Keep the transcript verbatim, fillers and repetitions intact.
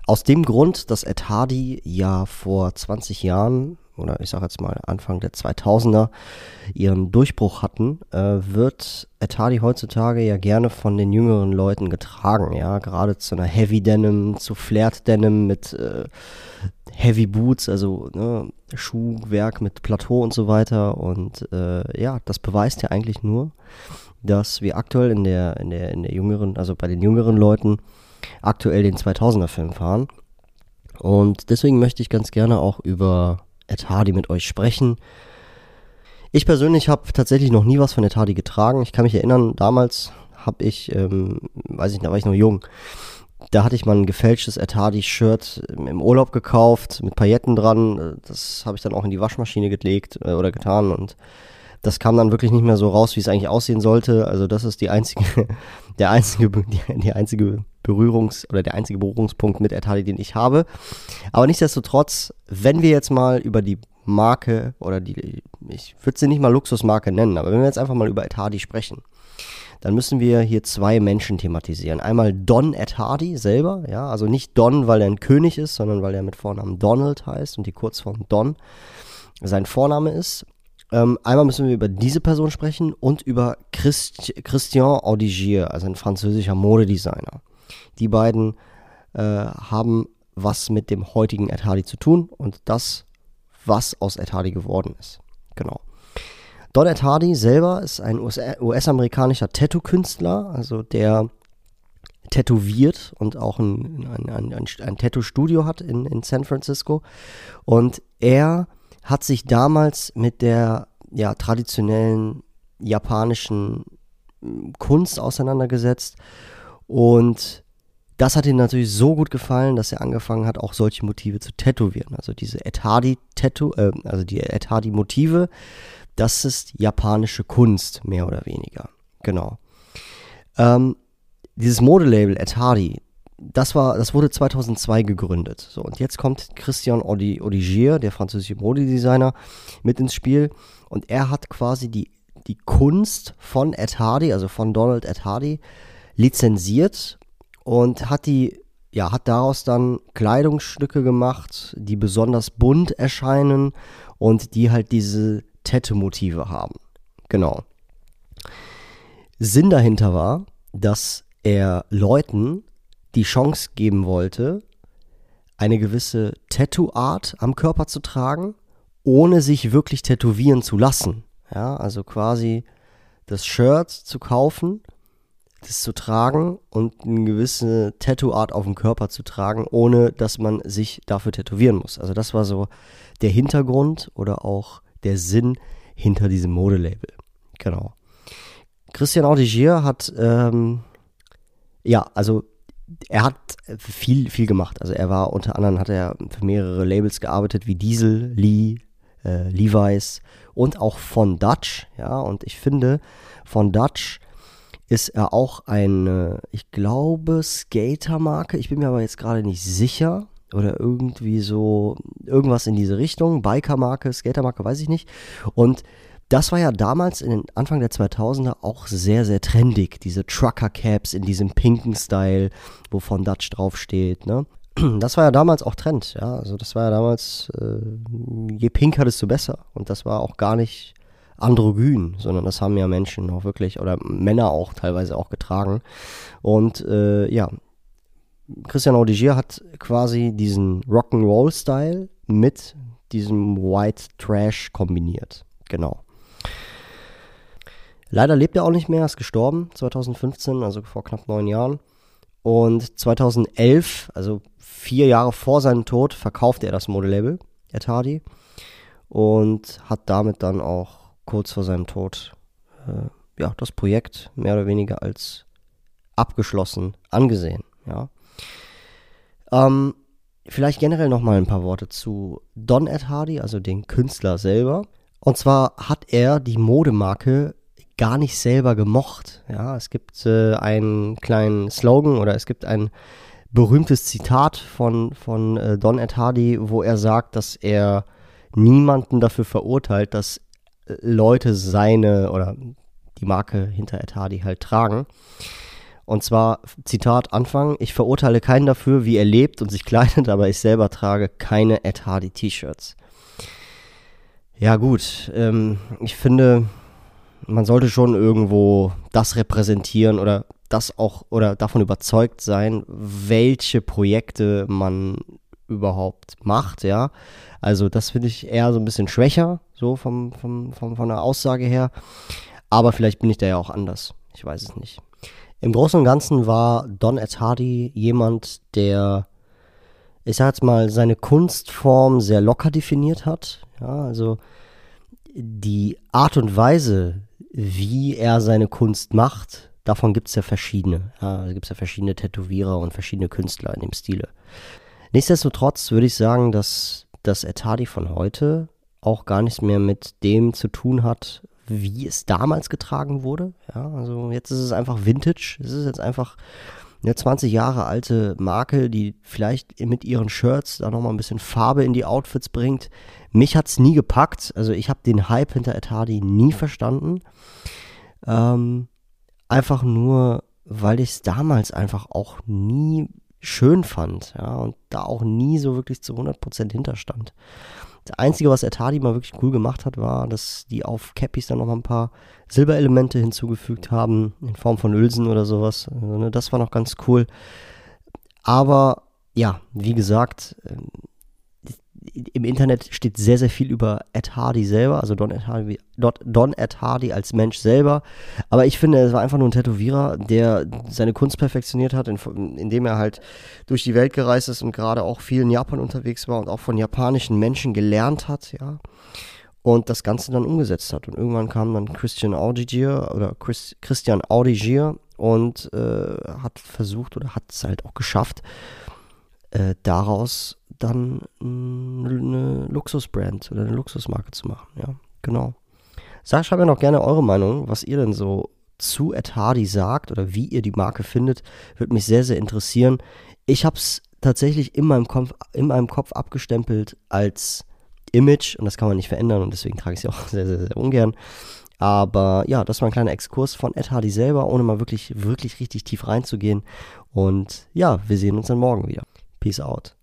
Aus dem Grund, dass Ed Hardy ja vor zwanzig Jahren oder ich sage jetzt mal Anfang der zweitausender ihren Durchbruch hatten, äh, wird Ed Hardy heutzutage ja gerne von den jüngeren Leuten getragen, ja, gerade zu einer Heavy Denim, zu Flared Denim mit äh, Heavy Boots, also ne, Schuhwerk mit Plateau und so weiter und äh, ja, das beweist ja eigentlich nur, dass wir aktuell in der, in der, in der jüngeren, also bei den jüngeren Leuten aktuell den zweitausender-Film fahren. Und deswegen möchte ich ganz gerne auch über Ed Hardy mit euch sprechen. Ich persönlich habe tatsächlich noch nie was von Ed Hardy getragen. Ich kann mich erinnern, damals habe ich, ähm, weiß ich nicht, da war ich noch jung, da hatte ich mal ein gefälschtes Ed Hardy-Shirt im Urlaub gekauft, mit Pailletten dran. Das habe ich dann auch in die Waschmaschine gelegt äh, oder getan und das kam dann wirklich nicht mehr so raus, wie es eigentlich aussehen sollte. Also das ist die einzige, der einzige, die, die einzige Berührungs- oder der einzige Berührungspunkt mit Ed Hardy, den ich habe. Aber nichtsdestotrotz, wenn wir jetzt mal über die Marke oder die, ich würde sie nicht mal Luxusmarke nennen, aber wenn wir jetzt einfach mal über Ed Hardy sprechen, dann müssen wir hier zwei Menschen thematisieren. Einmal Don Ed Hardy selber, ja, also nicht Don, weil er ein König ist, sondern weil er mit Vornamen Donald heißt und die Kurzform Don sein Vorname ist. Ähm, einmal müssen wir über diese Person sprechen und über Christ, Christian Audigier, also ein französischer Modedesigner. Die beiden äh, haben was mit dem heutigen Ed Hardy zu tun und das, was aus Ed Hardy geworden ist. Genau. Don Ed Hardy selber ist ein U S-amerikanischer Tattoo-Künstler, also der tätowiert und auch ein, ein, ein, ein, ein Tattoo-Studio hat in, in San Francisco. Und er hat sich damals mit der ja, traditionellen japanischen Kunst auseinandergesetzt und das hat ihm natürlich so gut gefallen, dass er angefangen hat, auch solche Motive zu tätowieren. Also diese Ed Hardy Tattoo, äh, also die Ed Hardy Motive, das ist japanische Kunst, mehr oder weniger. Genau. Ähm, dieses Modelabel Ed Hardy, Das, war, das wurde zweitausendzwei gegründet. So, und jetzt kommt Christian Audigier, der französische Modedesigner, mit ins Spiel. Und er hat quasi die, die Kunst von Ed Hardy, also von Donald Ed Hardy, lizenziert und hat die, ja, hat daraus dann Kleidungsstücke gemacht, die besonders bunt erscheinen und die halt diese Tattoo-Motive haben. Genau. Sinn dahinter war, dass er Leuten die Chance geben wollte, eine gewisse Tattoo-Art am Körper zu tragen, ohne sich wirklich tätowieren zu lassen. Ja, also quasi das Shirt zu kaufen, das zu tragen und eine gewisse Tattoo-Art auf dem Körper zu tragen, ohne dass man sich dafür tätowieren muss. Also das war so der Hintergrund oder auch der Sinn hinter diesem Modelabel. Genau. Christian Audigier hat, ähm, ja, also er hat viel, viel gemacht. Also er war unter anderem, hat er für mehrere Labels gearbeitet, wie Diesel, Lee, äh, Levi's und auch Von Dutch. Ja, und ich finde, Von Dutch ist er auch eine, ich glaube, Skatermarke. Ich bin mir aber jetzt gerade nicht sicher. Oder irgendwie so, irgendwas in diese Richtung. Bikermarke, Skatermarke, weiß ich nicht. Und das war ja damals in den Anfang der zweitausender auch sehr, sehr trendig. Diese Trucker-Caps in diesem pinken Style, wo Von Dutch draufsteht, ne? Das war ja damals auch Trend, ja. Also das war ja damals, äh, je pinker, desto besser. Und das war auch gar nicht androgyn, sondern das haben ja Menschen auch wirklich, oder Männer auch teilweise auch getragen. Und äh, ja, Christian Audigier hat quasi diesen Rock'n'Roll-Style mit diesem White Trash kombiniert. Genau. Leider lebt er auch nicht mehr, ist gestorben zweitausendfünfzehn, also vor knapp neun Jahren. Und zweitausendelf, also vier Jahre vor seinem Tod, verkaufte er das Modelabel, Ed Hardy, und hat damit dann auch kurz vor seinem Tod äh, ja, das Projekt mehr oder weniger als abgeschlossen angesehen. Ja. Ähm, vielleicht generell nochmal ein paar Worte zu Don Ed Hardy, also den Künstler selber. Und zwar hat er die Modemarke gar nicht selber gemocht. Ja, es gibt äh, einen kleinen Slogan oder es gibt ein berühmtes Zitat von, von äh, Don Ed Hardy, wo er sagt, dass er niemanden dafür verurteilt, dass äh, Leute seine oder die Marke hinter Ed Hardy halt tragen. Und zwar, Zitat Anfang, ich verurteile keinen dafür, wie er lebt und sich kleidet, aber ich selber trage keine Ed Hardy T-Shirts. Ja gut, ähm, ich finde, man sollte schon irgendwo das repräsentieren oder das auch oder davon überzeugt sein, welche Projekte man überhaupt macht, ja. Also das finde ich eher so ein bisschen schwächer, so vom, vom, vom, von der Aussage her. Aber vielleicht bin ich da ja auch anders. Ich weiß es nicht. Im Großen und Ganzen war Don Ed Hardy jemand, der, ich sag jetzt mal, seine Kunstform sehr locker definiert hat. Ja, also die Art und Weise, wie er seine Kunst macht, davon gibt es ja verschiedene. Ja, da gibt es ja verschiedene Tätowierer und verschiedene Künstler in dem Stile. Nichtsdestotrotz würde ich sagen, dass das Ed Hardy von heute auch gar nichts mehr mit dem zu tun hat, wie es damals getragen wurde. Ja, also jetzt ist es einfach Vintage. Es ist jetzt einfach eine zwanzig Jahre alte Marke, die vielleicht mit ihren Shirts da nochmal ein bisschen Farbe in die Outfits bringt. Mich hat es nie gepackt. Also ich habe den Hype hinter Ed Hardy nie verstanden. Ähm, einfach nur, weil ich es damals einfach auch nie schön fand, ja, und da auch nie so wirklich zu hundert Prozent hinterstand. Das Einzige, was Ed Hardy mal wirklich cool gemacht hat, war, dass die auf Cappies dann nochmal ein paar Silberelemente hinzugefügt haben, in Form von Hülsen oder sowas. Also, ne, das war noch ganz cool. Aber, ja, wie gesagt, im Internet steht sehr, sehr viel über Ed Hardy selber, also Don Ed Hardy, Don Ed Hardy als Mensch selber. Aber ich finde, er war einfach nur ein Tätowierer, der seine Kunst perfektioniert hat, indem er halt durch die Welt gereist ist und gerade auch viel in Japan unterwegs war und auch von japanischen Menschen gelernt hat, ja. Und das Ganze dann umgesetzt hat. Und irgendwann kam dann Christian Audigier oder Chris, Christian Audigier und äh, hat versucht oder hat es halt auch geschafft, äh, daraus dann eine Luxusbrand oder eine Luxusmarke zu machen, ja, genau. Sag, schreibt mir noch gerne eure Meinung, was ihr denn so zu Ed Hardy sagt oder wie ihr die Marke findet, würde mich sehr, sehr interessieren. Ich habe es tatsächlich in meinem Kopf, in meinem Kopf abgestempelt als Image und das kann man nicht verändern und deswegen trage ich es ja auch sehr, sehr, sehr ungern. Aber ja, das war ein kleiner Exkurs von Ed Hardy selber, ohne mal wirklich, wirklich richtig tief reinzugehen. Und ja, wir sehen uns dann morgen wieder. Peace out.